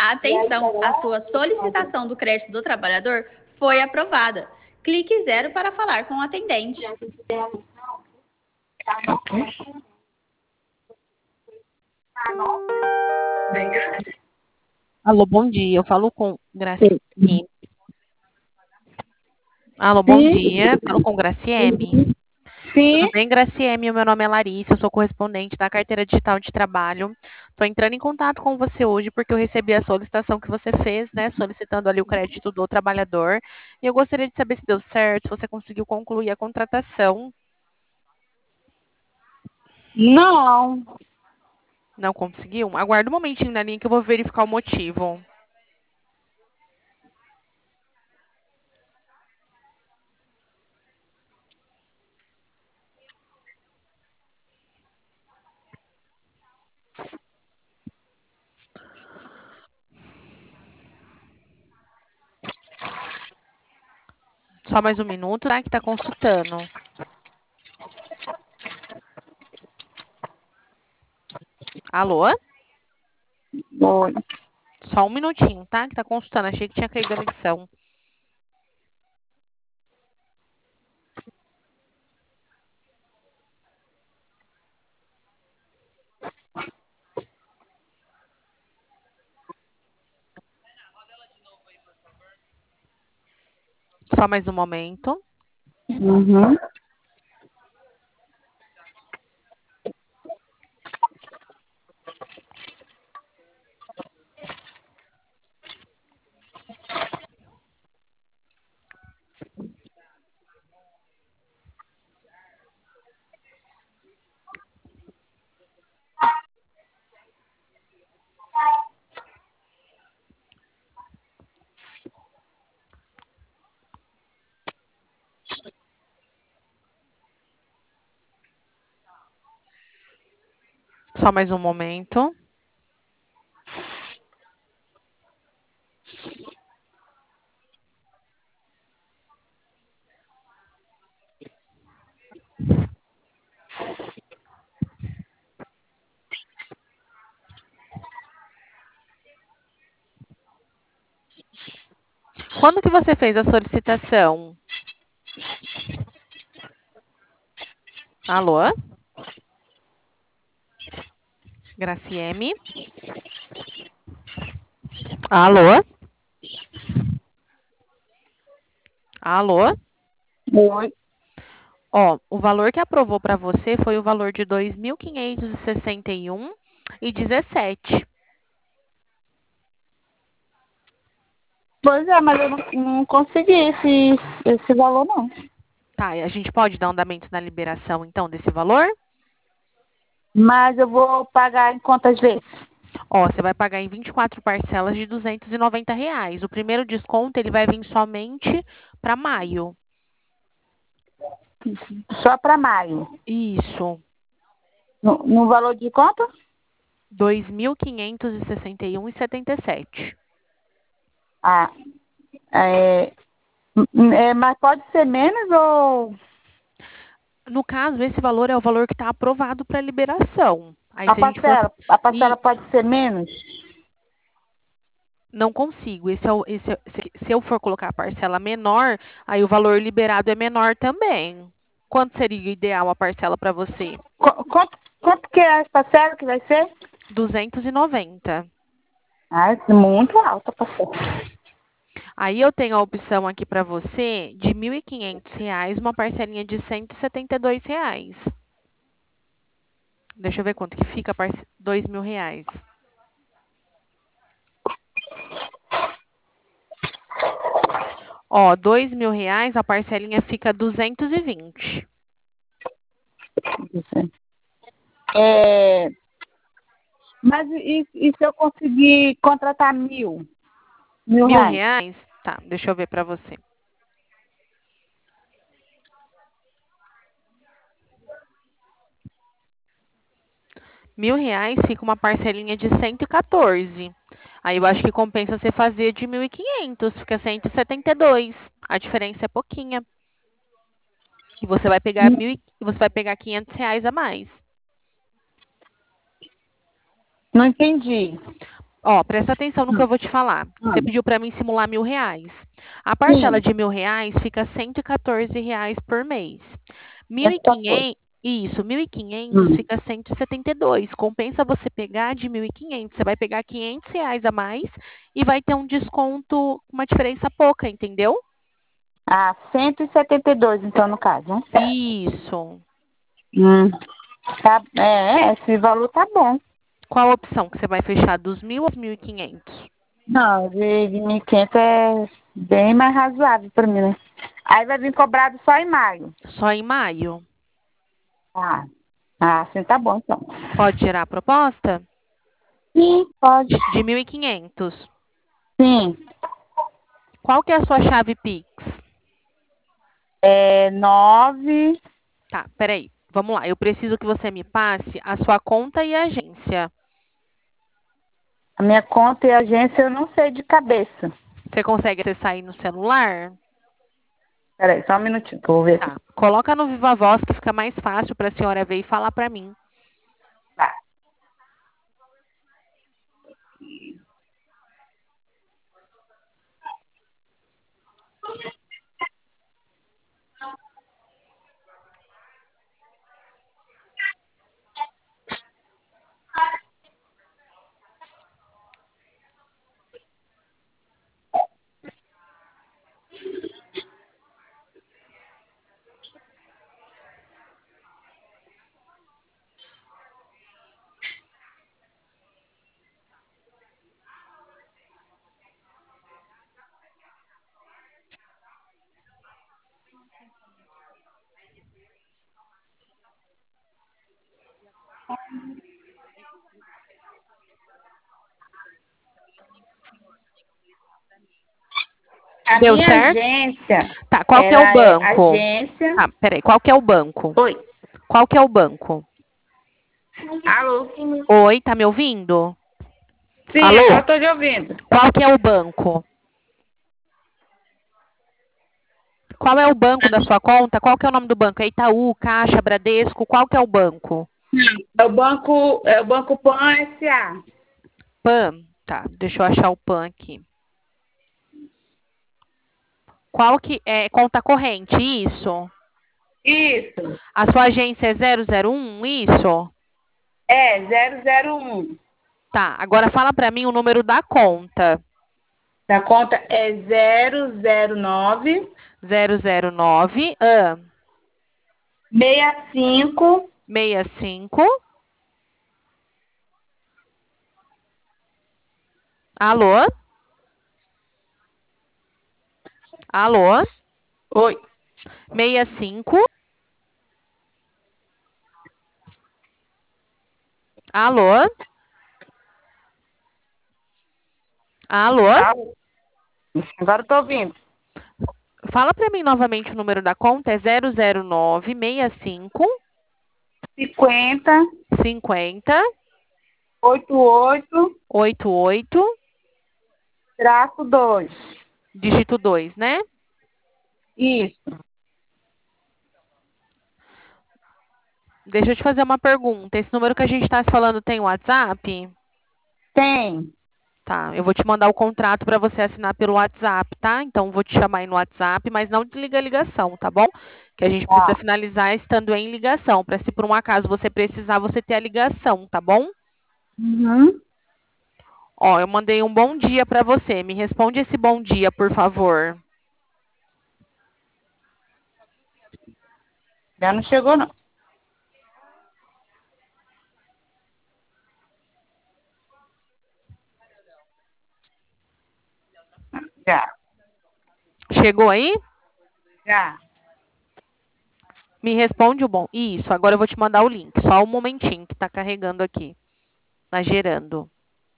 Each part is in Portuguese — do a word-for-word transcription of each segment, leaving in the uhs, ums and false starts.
Atenção, a sua solicitação do crédito do trabalhador foi aprovada. Clique zero para falar com o atendente. Alô, bom dia. Eu falo com Gracieme. Alô, bom Sim. dia. Falo com Gracieme. Sim. Tudo bem, Gracieme? O meu nome é Larissa, eu sou correspondente da Carteira Digital de Trabalho. Estou entrando em contato com você hoje porque eu recebi a solicitação que você fez, né? Solicitando ali o crédito do trabalhador. E eu gostaria de saber se deu certo, se você conseguiu concluir a contratação. Não. Não conseguiu? Aguarda um momentinho na linha que eu vou verificar o motivo. Só mais um minuto, tá? Que tá consultando. Alô? Oi. Só um minutinho, tá? Que tá consultando. Achei que tinha caído a ligação. Só mais um momento. Uhum. Só mais um momento. Quando que você fez a solicitação? Alô? Gracieme? Alô? Alô? Oi. Ó, o valor que aprovou para você foi o valor de dois mil quinhentos e sessenta e um e dezessete. Pois é, mas eu não, não consegui esse, esse valor, não. Tá, e a gente pode dar andamento na liberação, então, desse valor? Mas eu vou pagar em quantas vezes? Ó, você vai pagar em vinte e quatro parcelas de duzentos e noventa reais. O primeiro desconto, ele vai vir somente para maio. Só para maio. Isso. No, no valor de quanto? dois mil quinhentos e sessenta e um reais e setenta e sete centavos. Ah, é, é, mas pode ser menos ou No caso, esse valor é o valor que está aprovado para liberação. Aí, a se a gente for. parcela? A parcela E pode ser menos? não consigo. Esse é o, esse é- se, se eu for colocar a parcela menor, aí o valor liberado é menor também. Quanto seria o ideal a parcela para você? Qu- Quanto, quanto que é a parcela que vai ser? duzentos e noventa. Ah, é muito alta a parcela. Aí eu tenho a opção aqui para você de mil e quinhentos reais, uma parcelinha de cento e setenta e dois reais. Deixa eu ver quanto que fica, parce... dois mil reais. Ó, dois mil reais, a parcelinha fica duzentos e vinte. É, mas e, e se eu conseguir contratar mil? Mil Mil reais? reais? Tá, deixa eu ver para você. Mil reais fica uma parcelinha de cento e quatorze. Aí eu acho que compensa você fazer de mil e quinhentos, fica cento e setenta e dois. A diferença é pouquinha. E você vai pegar mil e você vai pegar quinhentos reais a mais. Não entendi. Ó, presta atenção no que eu vou te falar. Você Hum. pediu para mim simular mil reais. A parcela Sim. de mil reais fica cento e quatorze reais por mês. Mil e Essa foi. quinhentos, isso, mil e quinhentos Hum. fica cento e setenta e dois. Compensa você pegar de mil e quinhentos. Você vai pegar quinhentos reais a mais e vai ter um desconto, uma diferença pouca, entendeu? Ah, cento e setenta e dois, então, no caso, né? Isso. Hum. Tá, é, esse valor tá bom. Qual a opção que você vai fechar, dos mil aos mil e quinhentos? Não, de, de mil e quinhentos é bem mais razoável para mim, né? Aí vai vir cobrado só em maio. Só em maio. Ah, ah, assim tá bom, então. Pode gerar a proposta? Sim, pode. De mil e quinhentos. Sim. Qual que é a sua chave Pix? É nove. Tá, peraí. Vamos lá. Eu preciso que você me passe a sua conta e agência. A minha conta e agência eu não sei de cabeça. Você consegue acessar aí no celular? Peraí, só um minutinho, que eu vou ver aqui. Tá. Coloca no Viva Voz que fica mais fácil para a senhora ver e falar para mim. Tá. A Deu minha certo? agência, Tá, qual que é o ela é banco? agência. Tá, peraí, qual que é o banco? Oi. Qual que é o banco? Alô? Oi, tá me ouvindo? Sim, Alô? agora eu tô te ouvindo. Qual que é o banco? Qual é o banco da sua conta? Qual que é o nome do banco? É Itaú, Caixa, Bradesco? Qual que é o banco? É o banco, é o Banco Pan S A. Pan. Tá, deixa eu achar o Pan aqui. Qual que é conta corrente? Isso. Isso. A sua agência é zero zero um? Isso? É, zero zero um. Tá, agora fala para mim o número da conta. A conta é zero zero nove zero zero nove ah, seis cinco sessenta e cinco. Alô? Alô? Oi. sessenta e cinco. Alô? Alô? Alô? Agora eu tô ouvindo. Fala para mim novamente o número da conta. É zero zero nove sessenta e cinco cinquenta cinquenta oitenta e oito oitenta e oito, traço dois. dígito dois, né? Isso. Deixa eu te fazer uma pergunta. Esse número que a gente está se falando tem WhatsApp? Tem. Tá, eu vou te mandar o contrato para você assinar pelo WhatsApp, tá? Então, vou te chamar aí no WhatsApp, mas não desliga a ligação, tá bom? Que a gente precisa Tá. finalizar estando em ligação, para se por um acaso você precisar, você ter a ligação, tá bom? Uhum. Ó, eu mandei um bom dia para você. Me responde esse bom dia, por favor. Já não chegou, não. Já. Chegou aí? Já. Me responde o bom. Isso, agora eu vou te mandar o link. Só um momentinho que tá carregando aqui. Tá gerando.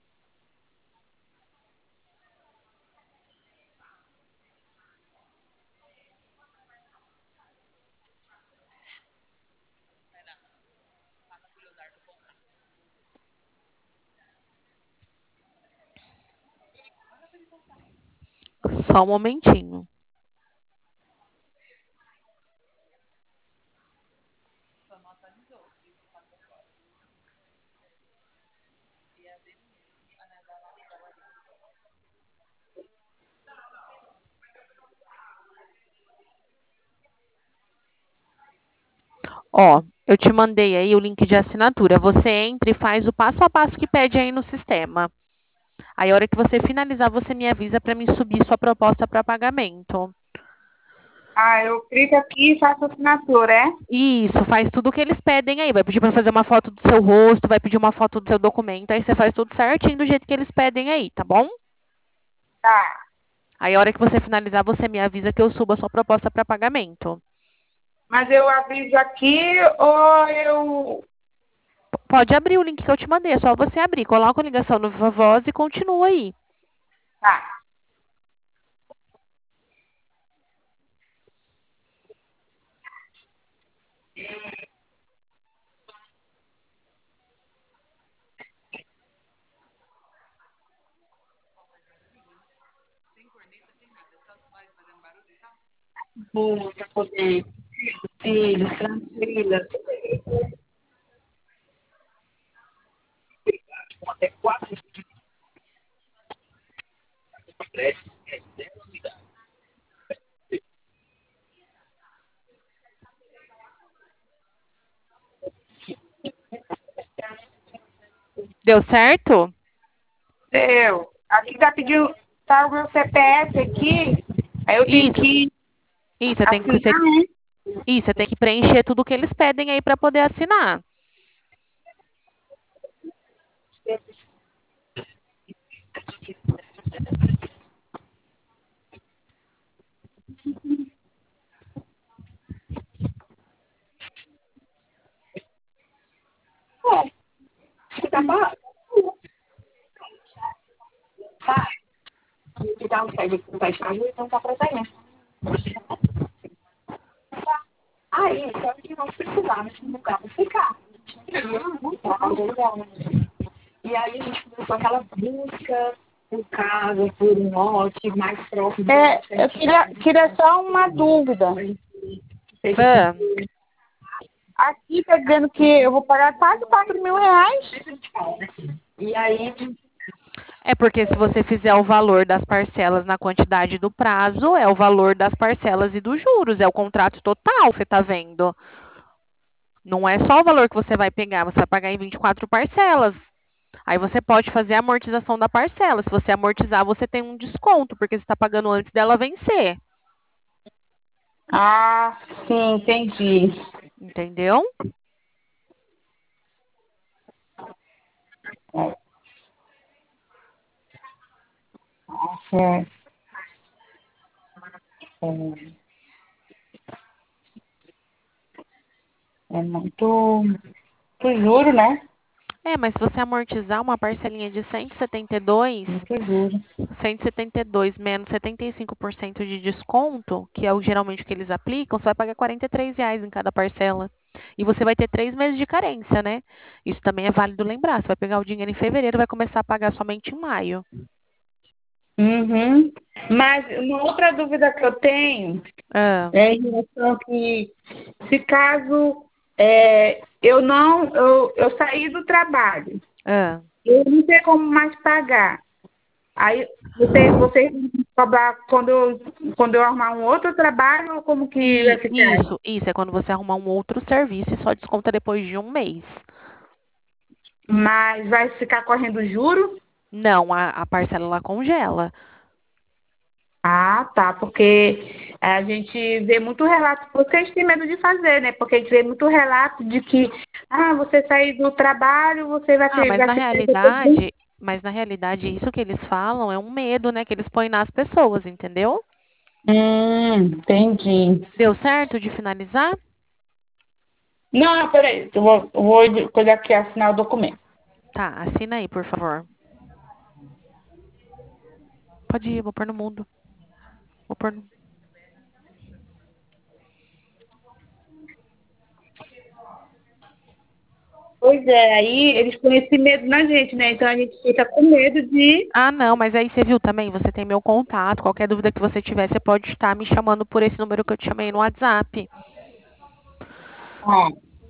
Só um momentinho. Ó, eu te mandei aí o link de assinatura. Você entra e faz o passo a passo que pede aí no sistema. Aí, a hora que você finalizar, você me avisa para mim subir sua proposta para pagamento. Ah, eu clico aqui e faço assinatura, é? Isso, faz tudo o que eles pedem aí. Vai pedir para fazer uma foto do seu rosto, vai pedir uma foto do seu documento. Aí você faz tudo certinho do jeito que eles pedem aí, tá bom? Tá. Aí, a hora que você finalizar, você me avisa que eu subo a sua proposta para pagamento. Mas eu aviso aqui ou eu... Pode abrir o link que eu te mandei, é só você abrir. Coloca a ligação no Viva Voz e continua aí. Tá. Boa, pra poder... Filhos, tranquilas. Deu certo? Eu. Aqui tá pedindo... Tá o meu C P F aqui. Aí eu tenho Isso. que Isso, você tem que, você, assinar, né? isso, você tem que preencher tudo que eles pedem aí para poder assinar. Tá bom. Tá. Que dá um pé que vai estar então tá pra sair, né? Aí, só que nós precisávamos de um lugar pra ficar. E aí a gente começou aquela busca por casa, por um lote mais próximo. É, eu queria, queria só uma dúvida. Ah, Aqui tá dizendo que eu vou pagar quase quatro mil reais. E aí, é porque se você fizer o valor das parcelas na quantidade do prazo, é o valor das parcelas e dos juros, é o contrato total, você tá vendo? Não é só o valor que você vai pegar, você vai pagar em vinte e quatro parcelas. Aí você pode fazer a amortização da parcela. Se você amortizar, você tem um desconto, porque você está pagando antes dela vencer. ah, sim, entendi. Entendeu? É, é, é muito, muito juro, né? É, mas se você amortizar uma parcelinha de cento e setenta e dois, Muito juro. cento e setenta e dois menos setenta e cinco por cento de desconto, que é o, geralmente o que eles aplicam, você vai pagar quarenta e três reais em cada parcela. E você vai ter três meses de carência, né? Isso também é válido lembrar. Você vai pegar o dinheiro em fevereiro, vai começar a pagar somente em maio. Uhum. Mas uma outra dúvida que eu tenho Ah, é em relação que, se caso é, eu não, eu, eu sair do trabalho, ah. eu não tenho como mais pagar. Aí você, você vai cobrar quando eu, quando eu arrumar um outro trabalho ou como que vai E ficar? isso, isso é quando você arrumar um outro serviço e só desconta depois de um mês. Mas vai ficar correndo juro? Não, a, a parcela ela congela. Ah, tá, porque a gente vê muito relato, vocês têm medo de fazer, né? Porque a gente vê muito relato de que, ah, você sair do trabalho, você vai Ah, ter, mas vai na ter que... realidade, mas na realidade isso que eles falam é um medo, né, que eles põem nas pessoas, entendeu? Hum, entendi. Deu certo de finalizar? Não, peraí, eu vou, eu vou coisa aqui assinar o documento. Tá, assina aí, por favor. Pode ir, vou pôr no mundo. Vou pôr no... Pois é, aí eles põem esse medo na gente, né? Então a gente fica com medo de... Ah, não, mas aí você viu também, você tem meu contato. Qualquer dúvida que você tiver, você pode estar me chamando por esse número que eu te chamei no WhatsApp. Ah,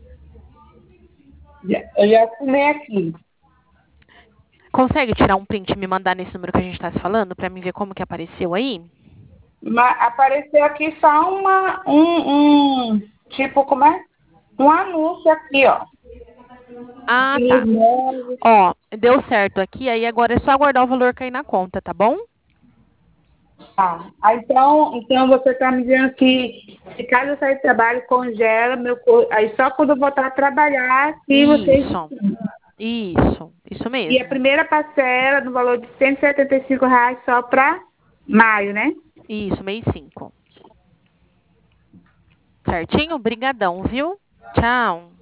já- eu já assinei aqui. Consegue tirar um print e me mandar nesse número que a gente está se falando, para mim ver como que apareceu aí? Mas apareceu aqui só uma, um, um, tipo, como é? um anúncio aqui, ó. Ah, E tá. os móveis. Ó, deu certo aqui, aí agora é só aguardar o valor cair na conta, tá bom? Tá. Ah, então, então você está me dizendo que se caso eu sair do trabalho, congela meu corpo. Aí só quando eu voltar a trabalhar, que vocês. Isso, isso, isso E a mesmo. primeira parcela no valor de cento e setenta e cinco reais só para maio, né? Isso, mês cinco. Certinho? Brigadão, viu? Tchau.